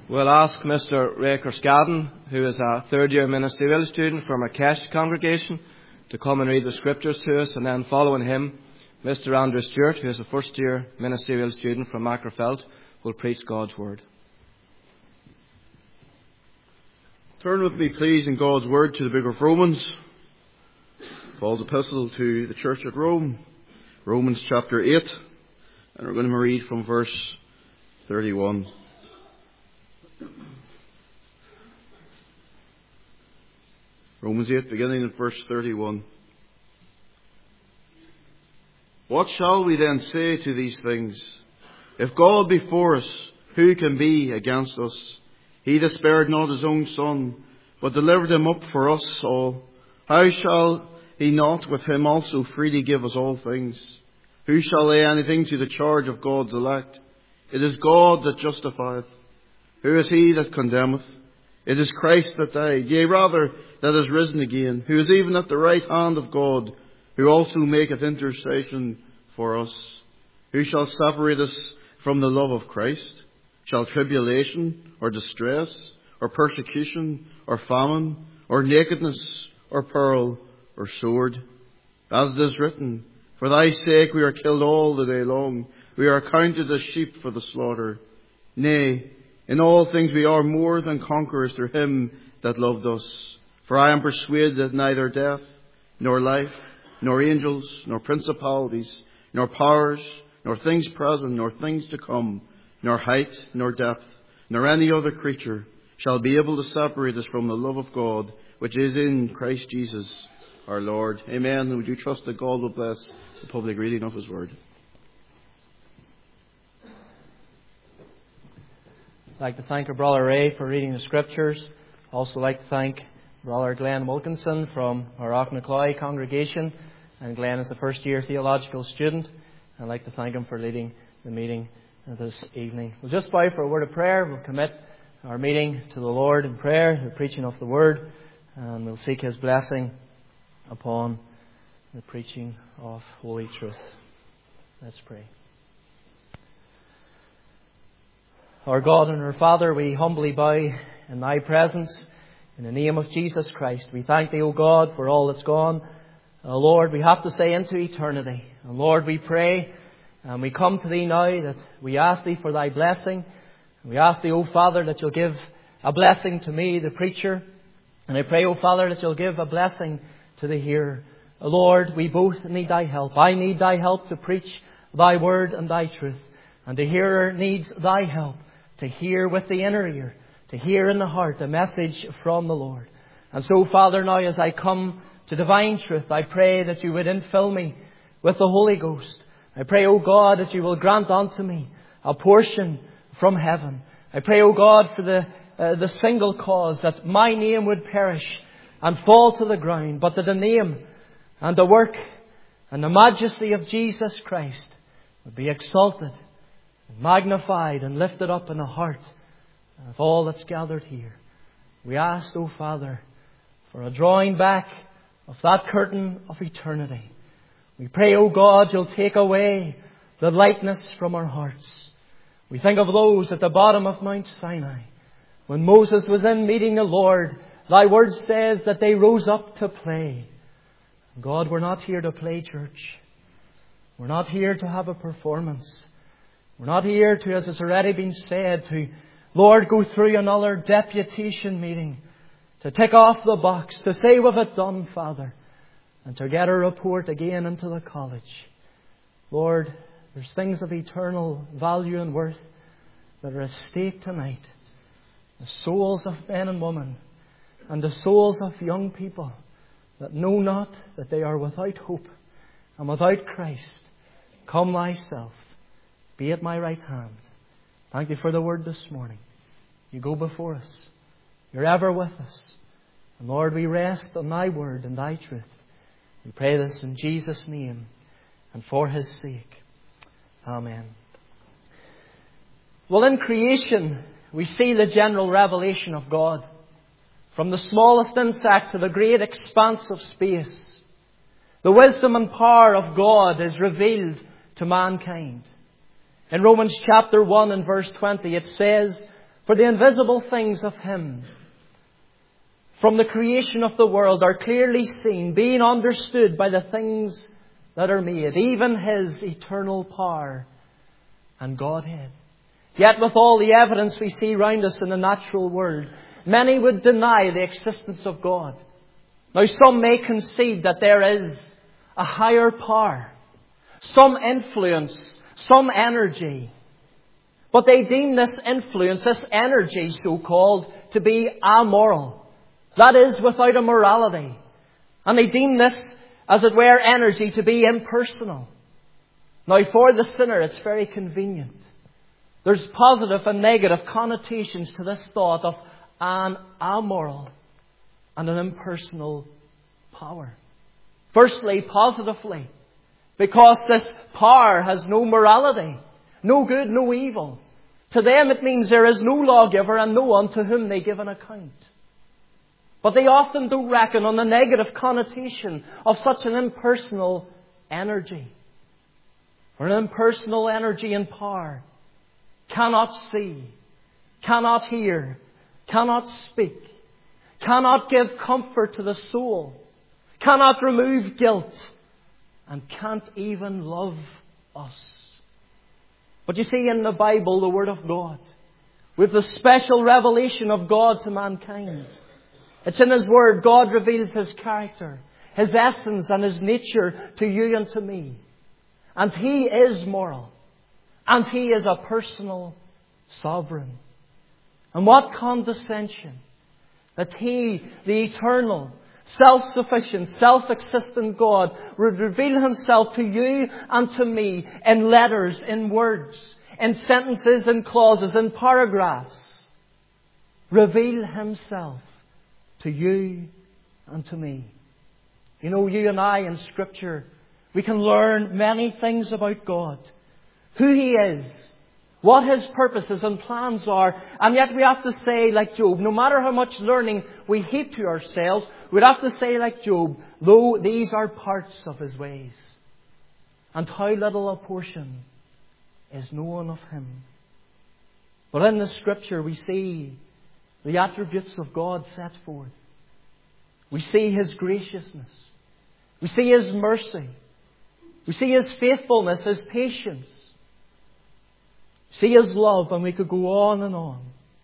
We'll ask Mr. Ray Kerscadden, who is a third-year ministerial student from our Kesh congregation, to come and read the scriptures to us, and then following him, Mr. Andrew Stewart, who is a first-year ministerial student from Macrofelt, will preach God's Word. Turn with me, please, in God's Word to the book of Romans, Paul's epistle to the church at Rome, Romans chapter 8, and we're going to read from verse 31. Romans 8, beginning at verse 31. What shall we then say to these things? If God be for us, who can be against us? He that spared not his own Son, but delivered him up for us all, how shall he not with him also freely give us all things? Who shall lay anything to the charge of God's elect? It is God that justifieth. Who is he that condemneth? It is Christ that died, yea rather, that is risen again, who is even at the right hand of God, who also maketh intercession for us. Who shall separate us from the love of Christ? Shall tribulation, or distress, or persecution, or famine, or nakedness, or peril, or sword? As it is written, for thy sake we are killed all the day long. We are accounted as sheep for the slaughter. Nay, in all things we are more than conquerors through him that loved us. For I am persuaded that neither death, nor life, nor angels, nor principalities, nor powers, nor things present, nor things to come, nor height, nor depth, nor any other creature shall be able to separate us from the love of God, which is in Christ Jesus our Lord. Amen. And would you trust that God will bless the public reading of his word? I'd like to thank our brother Ray for reading the scriptures. I'd also like to thank brother Glenn Wilkinson from our Auchnacloy congregation. And Glenn is a first-year theological student. I'd like to thank him for leading the meeting this evening. We'll just bow for a word of prayer. We'll commit our meeting to the Lord in prayer, the preaching of the word, and we'll seek his blessing upon the preaching of holy truth. Let's pray. Our God and our Father, we humbly bow in thy presence in the name of Jesus Christ. We thank thee, O God, for all that's gone. Lord, we have to say into eternity. And Lord, we pray and we come to thee now that we ask thee for thy blessing. And we ask thee, O Father, that you'll give a blessing to me, the preacher. And I pray, O Father, that you'll give a blessing to the hearer. Lord, we both need thy help. I need thy help to preach thy word and thy truth. And the hearer needs thy help to hear with the inner ear, to hear in the heart a message from the Lord. And so, Father, now as I come to divine truth, I pray that you would infill me with the Holy Ghost. I pray, O God, that you will grant unto me a portion from heaven. I pray, O God, for the single cause that my name would perish and fall to the ground, but that the name and the work and the majesty of Jesus Christ would be exalted, magnified and lifted up in the heart of all that's gathered here. We ask, O Father, for a drawing back of that curtain of eternity. We pray, O God, you'll take away the lightness from our hearts. We think of those at the bottom of Mount Sinai. When Moses was in meeting the Lord, thy word says that they rose up to play. God, we're not here to play church. We're not here to have a performance. We're not here to, as it's already been said, to, Lord, go through another deputation meeting, to tick off the box, to say we've it done, Father, and to get a report again into the college. Lord, there's things of eternal value and worth that are at stake tonight. The souls of men and women, and the souls of young people that know not that they are without hope and without Christ. Come thyself. Be at my right hand. Thank you for the word this morning. You go before us. You're ever with us. And Lord, we rest on thy word and thy truth. We pray this in Jesus' name and for his sake. Amen. Well, in creation, we see the general revelation of God. From the smallest insect to the great expanse of space, the wisdom and power of God is revealed to mankind. In Romans chapter 1 and verse 20 it says, For the invisible things of Him from the creation of the world are clearly seen, being understood by the things that are made, even His eternal power and Godhead. Yet with all the evidence we see round us in the natural world, many would deny the existence of God. Now some may concede that there is a higher power, some influence, some energy. But they deem this influence, this energy so-called, to be amoral. That is, without a morality. And they deem this, as it were, energy to be impersonal. Now for the sinner it's very convenient. There's positive and negative connotations to this thought of an amoral and an impersonal power. Firstly, positively, because this power has no morality, no good, no evil. To them it means there is no lawgiver and no one to whom they give an account. But they often don't reckon on the negative connotation of such an impersonal energy. For an impersonal energy and power cannot see, cannot hear, cannot speak, cannot give comfort to the soul, cannot remove guilt, and can't even love us. But you see, in the Bible, the Word of God, with the special revelation of God to mankind, it's in His Word God reveals His character, His essence and His nature to you and to me. And He is moral. And He is a personal sovereign. And what condescension that He, the eternal, self-sufficient, self-existent God, would reveal Himself to you and to me in letters, in words, in sentences, in clauses, in paragraphs. Reveal Himself to you and to me. You know, you and I in Scripture, we can learn many things about God. Who He is, what His purposes and plans are. And yet we have to say, like Job, no matter how much learning we heap to ourselves, we'd have to say, like Job, though these are parts of His ways, and how little a portion is known of Him. But in the Scripture we see the attributes of God set forth. We see His graciousness. We see His mercy. We see His faithfulness, His patience. See His love, and we could go on and on.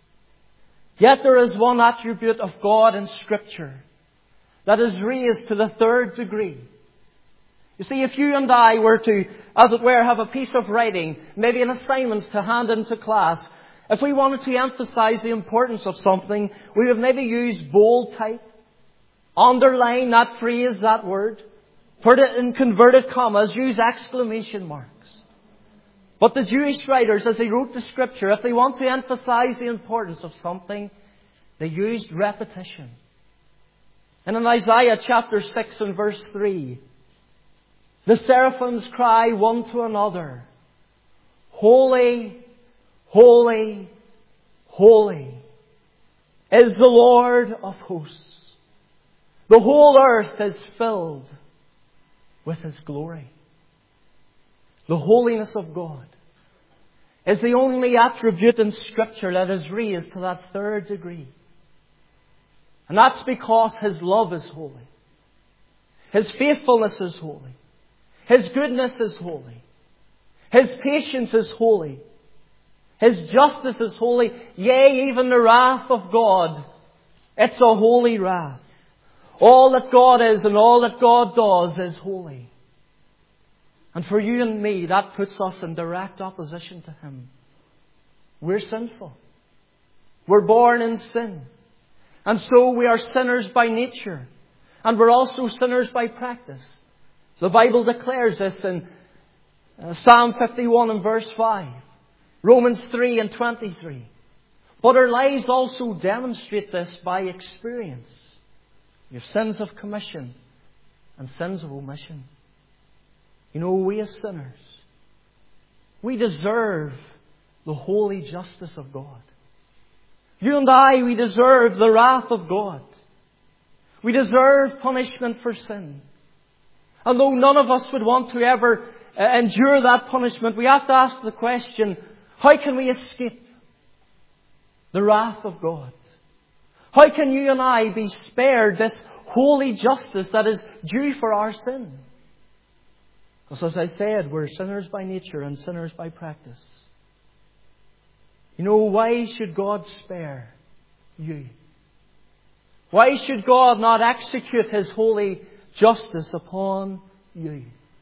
Yet there is one attribute of God in Scripture that is raised to the third degree. You see, if you and I were to, as it were, have a piece of writing, maybe an assignment to hand into class, if we wanted to emphasize the importance of something, we would maybe use bold type, underline that phrase, that word, put it in converted commas, use exclamation marks. But the Jewish writers, as they wrote the Scripture, if they want to emphasize the importance of something, they used repetition. And in Isaiah chapter 6 and verse 3, the seraphims cry one to another, Holy, holy, holy is the Lord of hosts. The whole earth is filled with His glory. The holiness of God is the only attribute in Scripture that is raised to that third degree. And that's because His love is holy. His faithfulness is holy. His goodness is holy. His patience is holy. His justice is holy. Yea, even the wrath of God, it's a holy wrath. All that God is and all that God does is holy. And for you and me, that puts us in direct opposition to Him. We're sinful. We're born in sin. And so we are sinners by nature. And we're also sinners by practice. The Bible declares this in Psalm 51 and verse 5. Romans 3 and 23. But our lives also demonstrate this by experience. You have sins of commission and sins of omission. You know, we as sinners, we deserve the holy justice of God. You and I, we deserve the wrath of God. We deserve punishment for sin. And though none of us would want to ever endure that punishment, we have to ask the question, how can we escape the wrath of God? How can you and I be spared this holy justice that is due for our sin? Because as I said, we're sinners by nature and sinners by practice. You know, why should God spare you? Why should God not execute His holy justice upon you?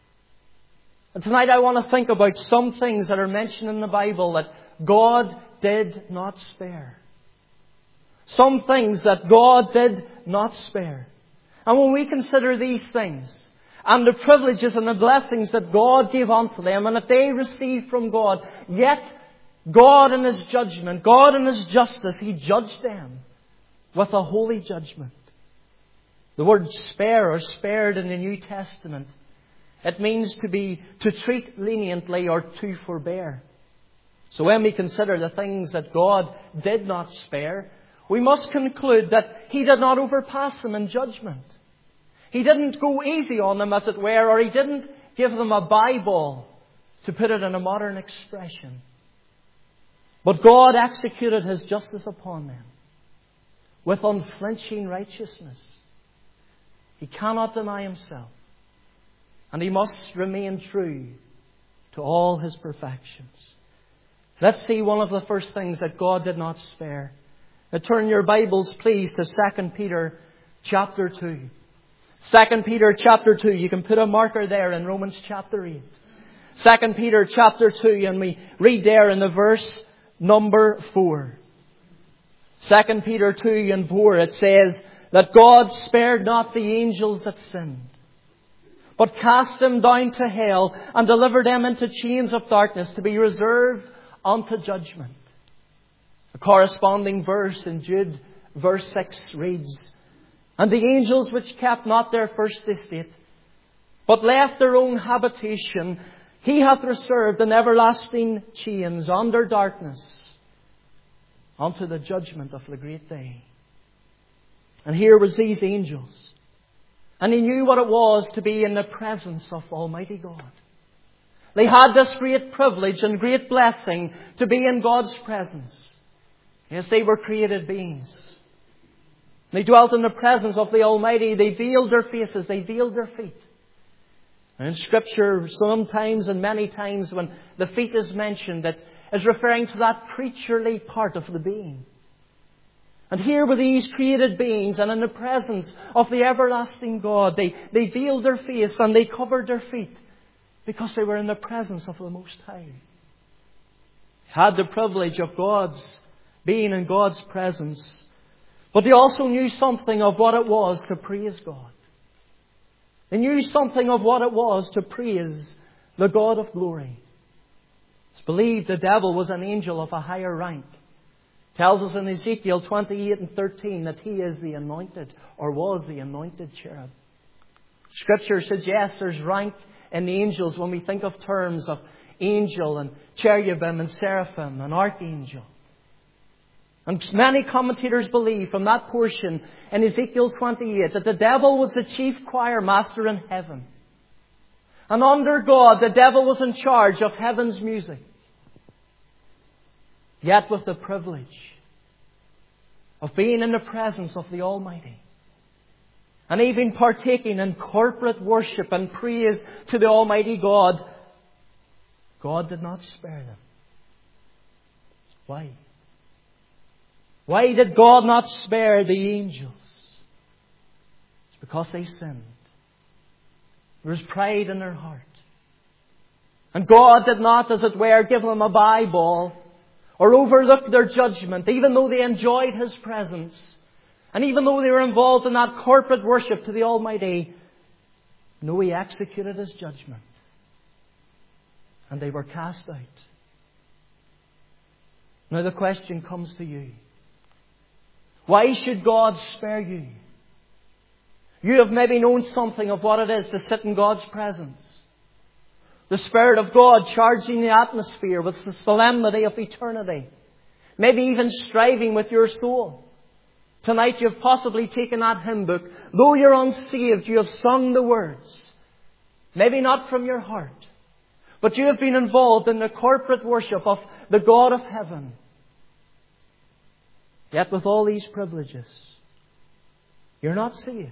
And tonight I want to think about some things that are mentioned in the Bible that God did not spare. Some things that God did not spare. And when we consider these things, and the privileges and the blessings that God gave unto them, and that they received from God, yet God in His judgment, God in His justice, He judged them with a holy judgment. The word spare or spared in the New Testament, it means to treat leniently or to forbear. So when we consider the things that God did not spare, we must conclude that He did not overpass them in judgment. He didn't go easy on them, as it were, or He didn't give them a Bible, to put it in a modern expression. But God executed His justice upon them with unflinching righteousness. He cannot deny Himself, and He must remain true to all His perfections. Let's see one of the first things that God did not spare. Now turn your Bibles, please, to 2 Peter chapter 2. 2 Peter chapter 2. You can put a marker there in Romans chapter 8. 2 Peter chapter 2, and we read there in the verse number 4. 2 Peter 2 and 4, it says that God spared not the angels that sinned, but cast them down to hell and delivered them into chains of darkness to be reserved unto judgment. A corresponding verse in Jude, verse 6 reads, And the angels which kept not their first estate, but left their own habitation, He hath reserved in everlasting chains under darkness unto the judgment of the great day. And here was these angels. And He knew what it was to be in the presence of Almighty God. They had this great privilege and great blessing to be in God's presence. Yes, they were created beings. They dwelt in the presence of the Almighty. They veiled their faces. They veiled their feet. And in Scripture, sometimes and many times when the feet is mentioned, it is referring to that creaturely part of the being. And here were these created beings, and in the presence of the everlasting God, they veiled their face and they covered their feet because they were in the presence of the Most High. Had the privilege of being in God's presence, but they also knew something of what it was to praise God. They knew something of what it was to praise the God of glory. It's believed the devil was an angel of a higher rank. It tells us in Ezekiel 28 and 13 that he is the anointed, or was the anointed cherub. Scripture suggests there's rank in the angels when we think of terms of angel and cherubim and seraphim and archangel. And many commentators believe from that portion in Ezekiel 28 that the devil was the chief choir master in heaven. And under God, the devil was in charge of heaven's music. Yet with the privilege of being in the presence of the Almighty, and even partaking in corporate worship and praise to the Almighty God, God did not spare them. Why? Why did God not spare the angels? It's because they sinned. There was pride in their heart. And God did not, as it were, give them a Bible or overlook their judgment, even though they enjoyed His presence. And even though they were involved in that corporate worship to the Almighty, no, He executed His judgment. And they were cast out. Now the question comes to you. Why should God spare you? You have maybe known something of what it is to sit in God's presence. The Spirit of God charging the atmosphere with the solemnity of eternity. Maybe even striving with your soul. Tonight you have possibly taken that hymn book. Though you're unsaved, you have sung the words. Maybe not from your heart. But you have been involved in the corporate worship of the God of heaven. Yet with all these privileges, you're not saved.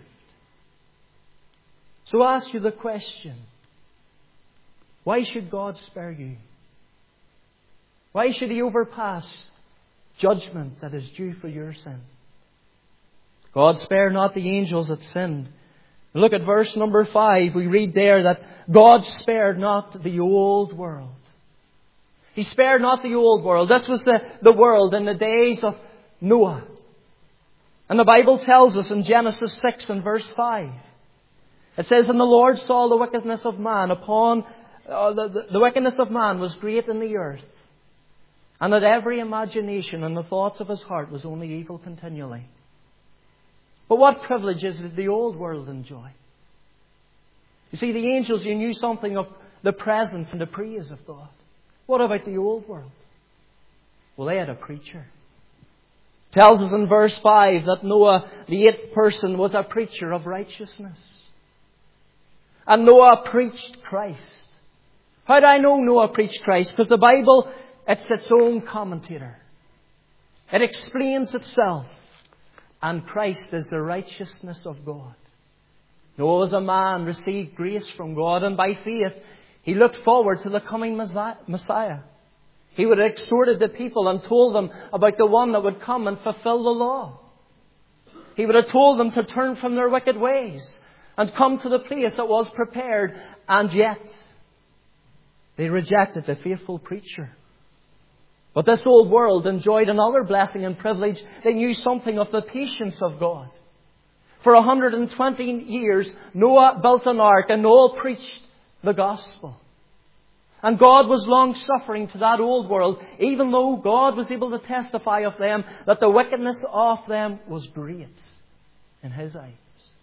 So I ask you the question, why should God spare you? Why should He overpass judgment that is due for your sin? God spared not the angels that sinned. Look at verse number 5. We read there that God spared not the old world. He spared not the old world. This was the world in the days of Noah. And the Bible tells us in Genesis 6 and verse 5. It says, "And the Lord saw the wickedness of man the wickedness of man was great in the earth, and that every imagination and the thoughts of his heart was only evil continually." But what privileges did the old world enjoy? You see, the angels, you knew something of the presence and the praise of God. What about the old world? Well, they had a preacher. It tells us in verse 5 that Noah, the 8th person, was a preacher of righteousness. And Noah preached Christ. How do I know Noah preached Christ? Because the Bible, it's its own commentator. It explains itself. And Christ is the righteousness of God. Noah was a man, received grace from God, and by faith he looked forward to the coming Messiah. He would have exhorted the people and told them about the one that would come and fulfill the law. He would have told them to turn from their wicked ways and come to the place that was prepared. And yet, they rejected the faithful preacher. But this old world enjoyed another blessing and privilege. They knew something of the patience of God. For 120 years, Noah built an ark and Noah preached the gospel. And God was long-suffering to that old world, even though God was able to testify of them that the wickedness of them was great in His eyes.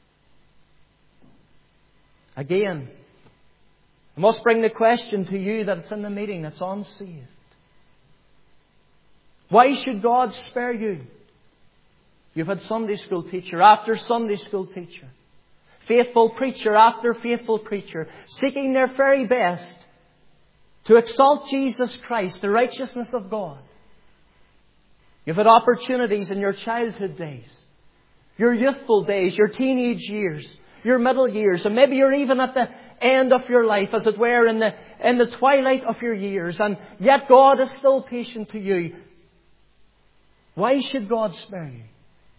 Again, I must bring the question to you that's in the meeting that's unsaved. Why should God spare you? You've had Sunday school teacher after Sunday school teacher, faithful preacher after faithful preacher, seeking their very best to exalt Jesus Christ, the righteousness of God. You've had opportunities in your childhood days, your youthful days, your teenage years, your middle years, and maybe you're even at the end of your life, as it were, in the twilight of your years, and yet God is still patient to you. Why should God spare you?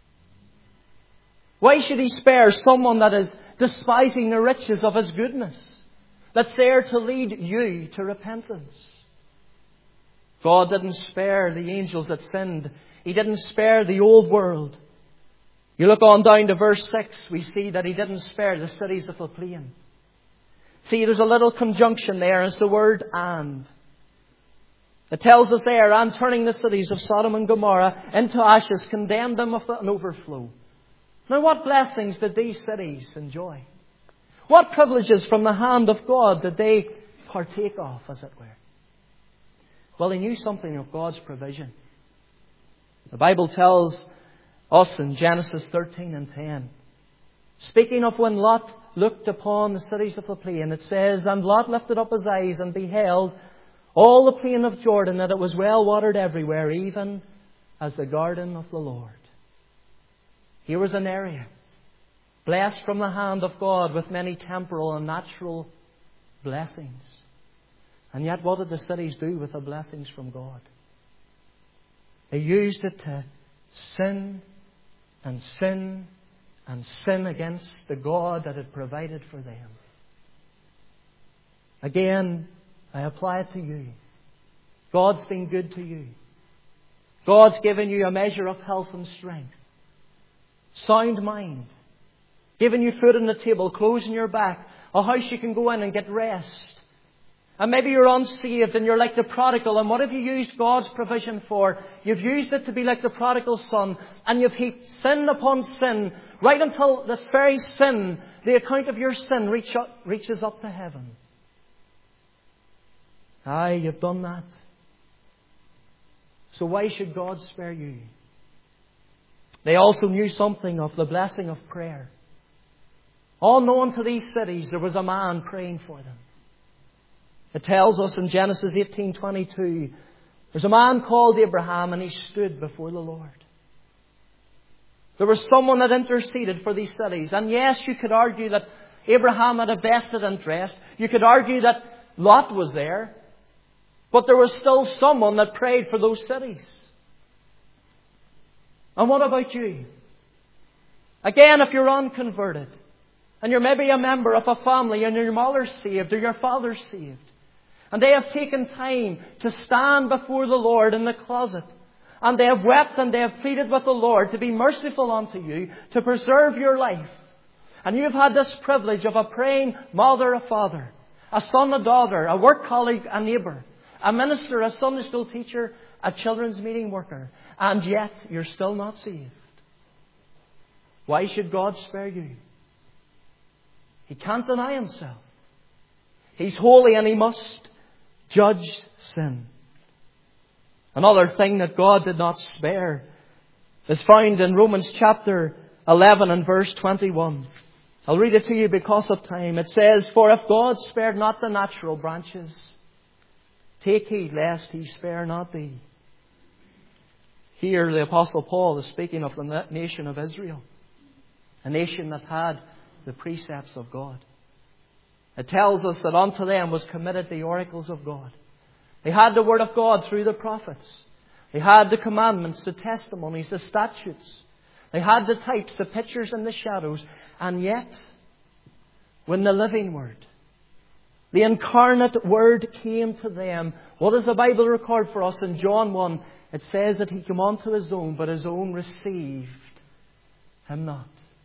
Why should He spare someone that is despising the riches of His goodness, that's there to lead you to repentance? God didn't spare the angels that sinned. He didn't spare the old world. You look on down to verse 6, we see that He didn't spare the cities of the plain. See, there's a little conjunction there. It's the word "and." It tells us there, "and turning the cities of Sodom and Gomorrah into ashes, condemned them of an overflow." Now, what blessings did these cities enjoy? What privileges from the hand of God did they partake of, as it were? Well, they knew something of God's provision. The Bible tells us in Genesis 13 and 10, speaking of when Lot looked upon the cities of the plain, it says, "And Lot lifted up his eyes and beheld all the plain of Jordan, that it was well watered everywhere, even as the garden of the Lord." Here was an area blessed from the hand of God with many temporal and natural blessings. And yet, what did the cities do with the blessings from God? They used it to sin and sin and sin against the God that had provided for them. Again, I apply it to you. God's been good to you. God's given you a measure of health and strength, sound mind, given you food on the table, clothes on your back, a house you can go in and get rest. And maybe you're unsaved and you're like the prodigal. And what have you used God's provision for? You've used it to be like the prodigal son. And you've heaped sin upon sin, right until this very sin, the account of your sin, reaches up to heaven. Aye, you've done that. So why should God spare you? They also knew something of the blessing of prayer. All known to these cities, there was a man praying for them. It tells us in Genesis 18:22, there's a man called Abraham, and he stood before the Lord. There was someone that interceded for these cities. And yes, you could argue that Abraham had a vested interest. You could argue that Lot was there. But there was still someone that prayed for those cities. And what about you? Again, if you're unconverted, and you're maybe a member of a family, and your mother's saved, or your father's saved, and they have taken time to stand before the Lord in the closet, and they have wept and they have pleaded with the Lord to be merciful unto you, to preserve your life, and you've had this privilege of a praying mother, a father, a son, a daughter, a work colleague, a neighbour, a minister, a Sunday school teacher, a children's meeting worker, and yet you're still not saved. Why should God spare you? He can't deny Himself. He's holy and He must judge sin. Another thing that God did not spare is found in Romans chapter 11 and verse 21. I'll read it to you because of time. It says, "For if God spared not the natural branches, take heed lest He spare not thee." Here the Apostle Paul is speaking of the nation of Israel. A nation that had the precepts of God. It tells us that unto them was committed the oracles of God. They had the Word of God through the prophets. They had the commandments, the testimonies, the statutes. They had the types, the pictures and the shadows. And yet, when the living Word, the incarnate Word came to them, what does the Bible record for us in John 1? It says that He came unto His own, but His own received Him not.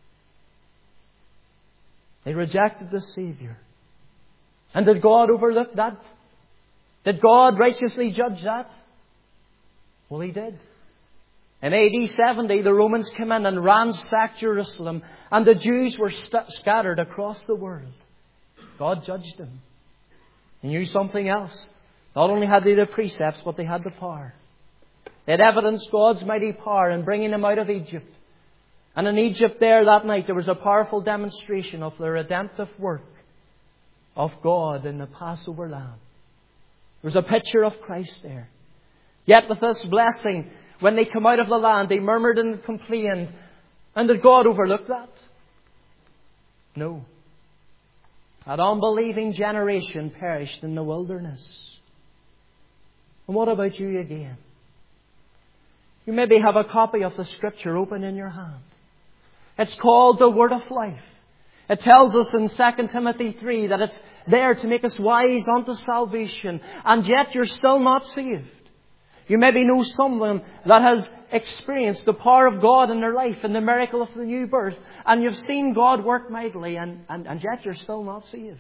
They rejected the Saviour. And did God overlook that? Did God righteously judge that? Well, He did. In AD 70, the Romans came in and ransacked Jerusalem, and the Jews were scattered across the world. God judged them. He knew something else. Not only had they the precepts, but they had the power. They had evidenced God's mighty power in bringing them out of Egypt. And in Egypt there that night, there was a powerful demonstration of the redemptive work of God in the Passover lamb. There was a picture of Christ there. Yet with this blessing, when they come out of the land, they murmured and complained. And did God overlook that? No. That unbelieving generation perished in the wilderness. And what about you again? You maybe have a copy of the Scripture open in your hand. It's called the Word of Life. It tells us in 2 Timothy 3 that it's there to make us wise unto salvation. And yet you're still not saved. You maybe know someone that has experienced the power of God in their life and the miracle of the new birth. And you've seen God work mightily and yet you're still not saved.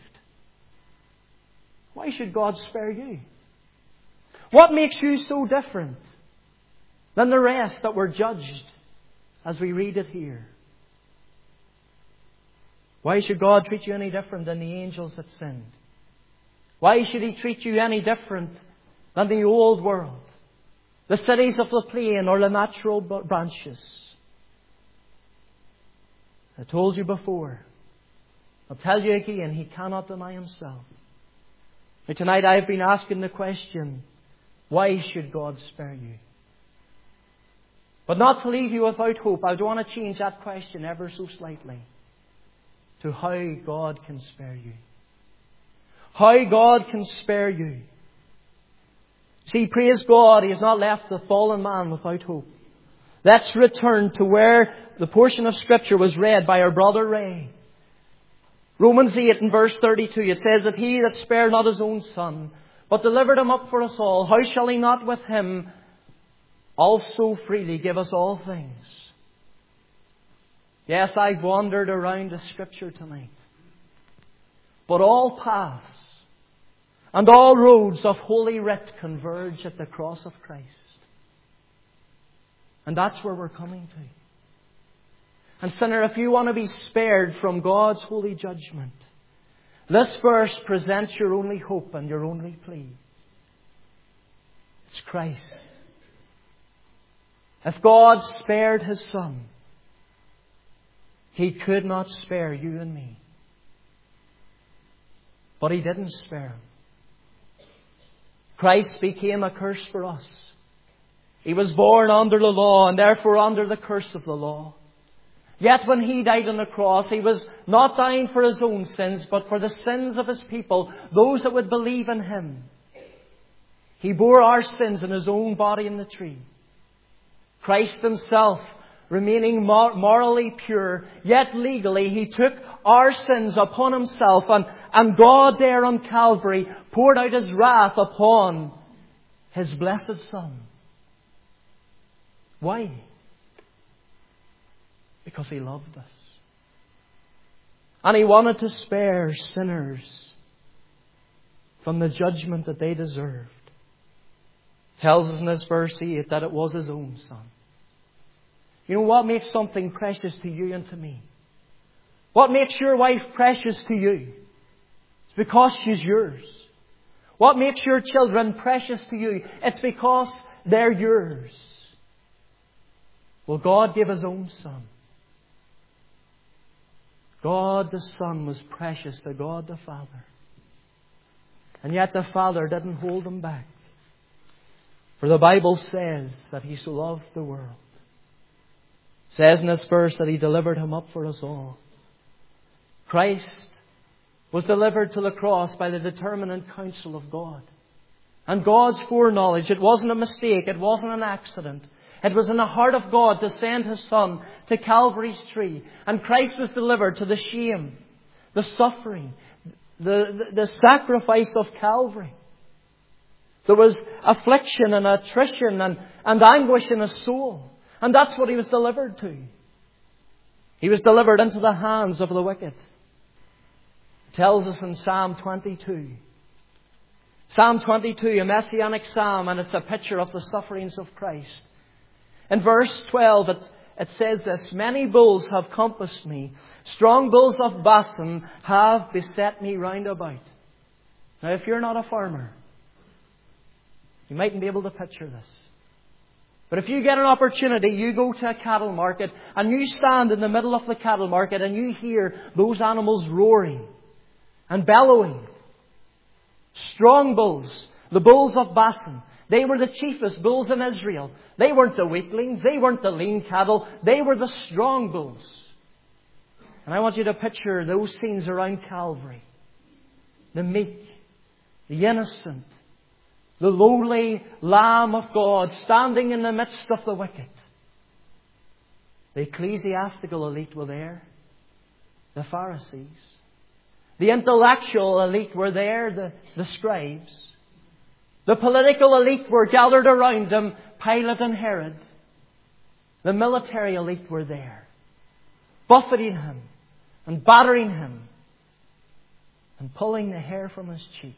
Why should God spare you? What makes you so different than the rest that were judged as we read it here? Why should God treat you any different than the angels that sinned? Why should He treat you any different than the old world, the cities of the plain or the natural branches? I told you before. I'll tell you again, He cannot deny Himself. But tonight I've been asking the question, why should God spare you? But not to leave you without hope. I do want to change that question ever so slightly to how God can spare you. How God can spare you. See, praise God, He has not left the fallen man without hope. Let's return to where the portion of Scripture was read by our brother Ray. Romans 8 and verse 32, it says that He that spared not His own Son, but delivered Him up for us all, how shall He not with Him also freely give us all things? Yes, I've wandered around the Scripture tonight. But all paths and all roads of Holy Writ converge at the cross of Christ. And that's where we're coming to. And sinner, if you want to be spared from God's holy judgment, this verse presents your only hope and your only plea. It's Christ. If God spared His Son, He could not spare you and me. But He didn't spare Him. Christ became a curse for us. He was born under the law and therefore under the curse of the law. Yet when He died on the cross, He was not dying for His own sins, but for the sins of His people, those that would believe in Him. He bore our sins in His own body in the tree. Christ Himself, remaining morally pure, yet legally, He took our sins upon Himself, and God there on Calvary poured out His wrath upon His blessed Son. Why? Because He loved us. And He wanted to spare sinners from the judgment that they deserved. It tells us in this verse 8 that it was His own Son. You know what makes something precious to you and to me? What makes your wife precious to you? It's because she's yours. What makes your children precious to you? It's because they're yours. Well, God gave His own Son. God the Son was precious to God the Father. And yet the Father didn't hold Him back. For the Bible says that He so loved the world. It says in this verse that He delivered Him up for us all. Christ was delivered to the cross by the determinate counsel of God. And God's foreknowledge. It wasn't a mistake. It wasn't an accident. It was in the heart of God to send His Son to Calvary's tree. And Christ was delivered to the shame, the suffering, the sacrifice of Calvary. There was affliction and attrition and anguish in His soul. And that's what He was delivered to. He was delivered into the hands of the wicked. It tells us in Psalm 22. Psalm 22, a messianic psalm, and it's a picture of the sufferings of Christ. In verse 12, it says this: Many bulls have compassed me. Strong bulls of Bashan have beset me round about. Now, if you're not a farmer, you mightn't be able to picture this. But if you get an opportunity, you go to a cattle market and you stand in the middle of the cattle market and you hear those animals roaring and bellowing. Strong bulls, the bulls of Bashan. They were the chiefest bulls in Israel. They weren't the weaklings. They weren't the lean cattle. They were the strong bulls. And I want you to picture those scenes around Calvary. The meek, the innocent, the lowly Lamb of God standing in the midst of the wicked. The ecclesiastical elite were there. The Pharisees. The intellectual elite were there. The scribes. The political elite were gathered around Him. Pilate and Herod. The military elite were there, buffeting Him and battering Him and pulling the hair from His cheek.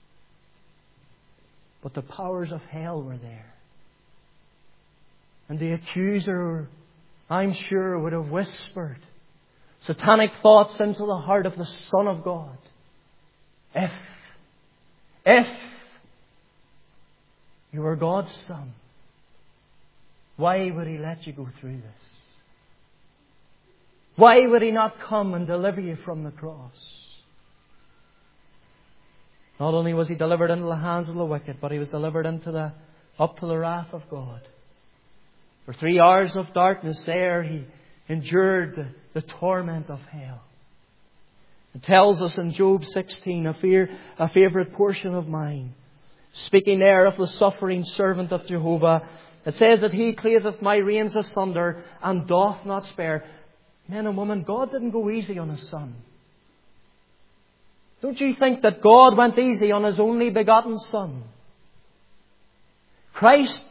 But the powers of hell were there. And the accuser, I'm sure, would have whispered satanic thoughts into the heart of the Son of God. If you were God's Son, why would He let you go through this? Why would He not come and deliver you from the cross? Not only was He delivered into the hands of the wicked, but He was delivered up to the wrath of God. For 3 hours of darkness there, He endured the torment of hell. It tells us in Job 16, a favourite portion of mine, speaking there of the suffering servant of Jehovah, it says that He cleaveth my reins asunder and doth not spare. Men and women, God didn't go easy on His Son. Don't you think that God went easy on His only begotten Son? Christ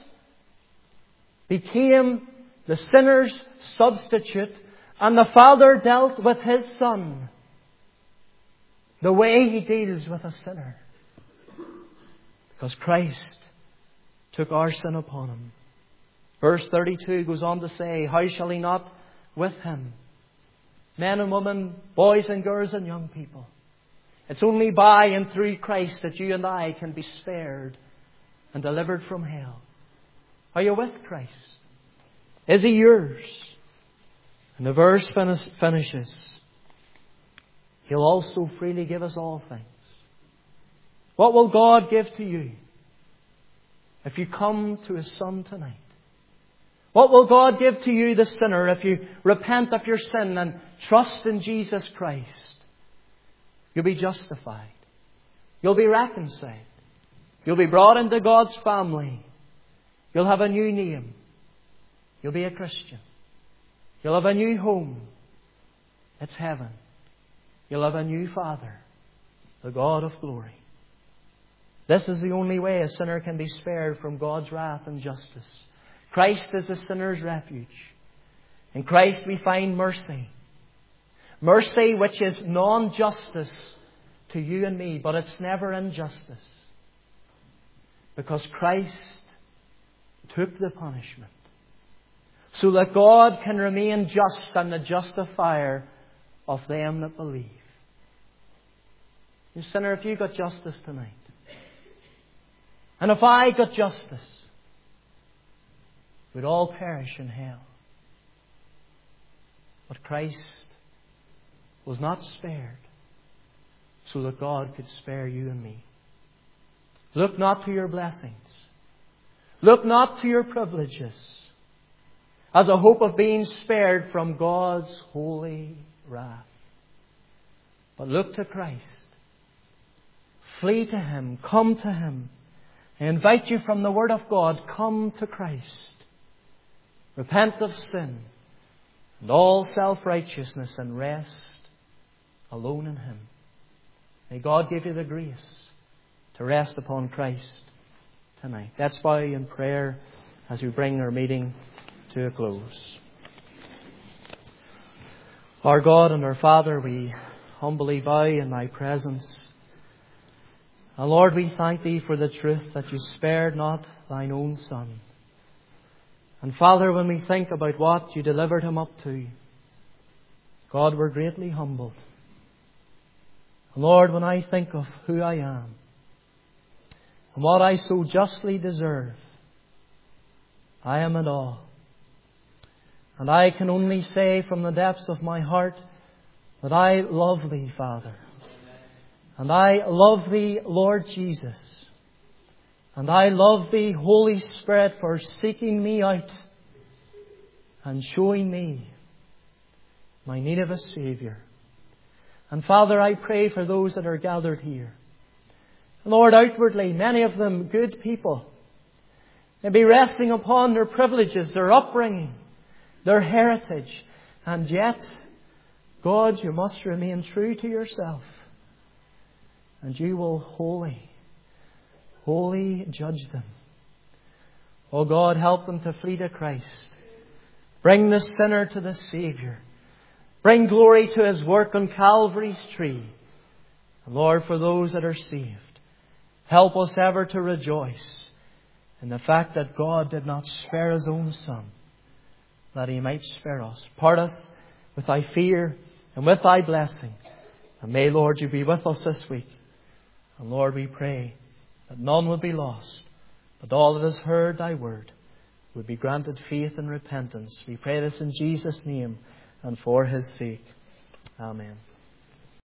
became the sinner's substitute, and the Father dealt with His Son the way He deals with a sinner. Because Christ took our sin upon Him. Verse 32 goes on to say, how shall He not with Him? Men and women, boys and girls and young people. It's only by and through Christ that you and I can be spared and delivered from hell. Are you with Christ? Is He yours? And the verse finishes. He'll also freely give us all things. What will God give to you if you come to His Son tonight? What will God give to you, the sinner, if you repent of your sin and trust in Jesus Christ? You'll be justified. You'll be reconciled. You'll be brought into God's family. You'll have a new name. You'll be a Christian. You'll have a new home. It's heaven. You'll have a new Father, the God of glory. This is the only way a sinner can be spared from God's wrath and justice. Christ is a sinner's refuge. In Christ we find mercy. Mercy which is non-justice to you and me, but it's never injustice. Because Christ took the punishment so that God can remain just and the justifier of them that believe. You sinner, if you got justice tonight, and if I got justice, we'd all perish in hell. But Christ was not spared so that God could spare you and me. Look not to your blessings. Look not to your privileges as a hope of being spared from God's holy wrath. But look to Christ. Flee to Him. Come to Him. I invite you from the Word of God, come to Christ. Repent of sin and all self-righteousness and rest alone in Him. May God give you the grace to rest upon Christ tonight. Let's bow in prayer as we bring our meeting to a close. Our God and our Father, we humbly bow in Thy presence. And Lord, we thank Thee for the truth that You spared not Thine own Son. And Father, when we think about what You delivered Him up to, God, we're greatly humbled. And Lord, when I think of who I am and what I so justly deserve, I am in awe. And I can only say from the depths of my heart that I love Thee, Father. And I love Thee, Lord Jesus. And I love Thee, Holy Spirit, for seeking me out and showing me my need of a Saviour. And Father, I pray for those that are gathered here. Lord, outwardly, many of them good people. They be resting upon their privileges, their upbringing, their heritage. And yet, God, You must remain true to Yourself. And You will wholly judge them. Oh God, help them to flee to Christ. Bring the sinner to the Saviour. Bring glory to His work on Calvary's tree. And Lord, for those that are saved, help us ever to rejoice in the fact that God did not spare His own Son, that He might spare us. Part us with Thy fear and with Thy blessing. And may, Lord, You be with us this week. And Lord, we pray that none would be lost, but all that has heard Thy word would be granted faith and repentance. We pray this in Jesus' name and for His sake. Amen.